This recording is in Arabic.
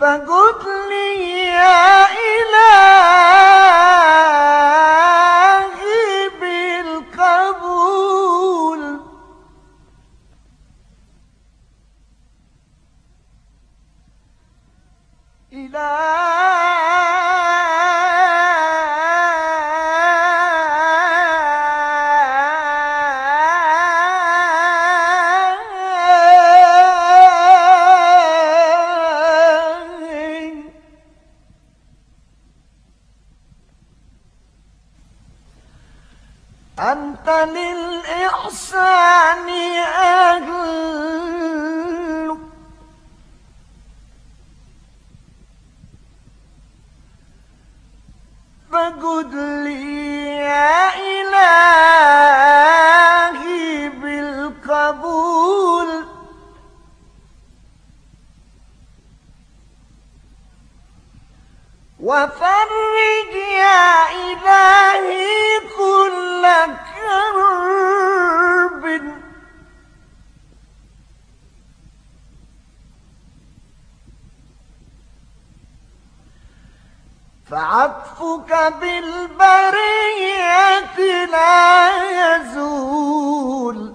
فقل لي يا إلهي بالقبول، أنت للإحسان أهل، فقل لي يا إلهي بالقبول، وفرج يا إلهي كل كرب، فعطفك بالبرية لا يزول.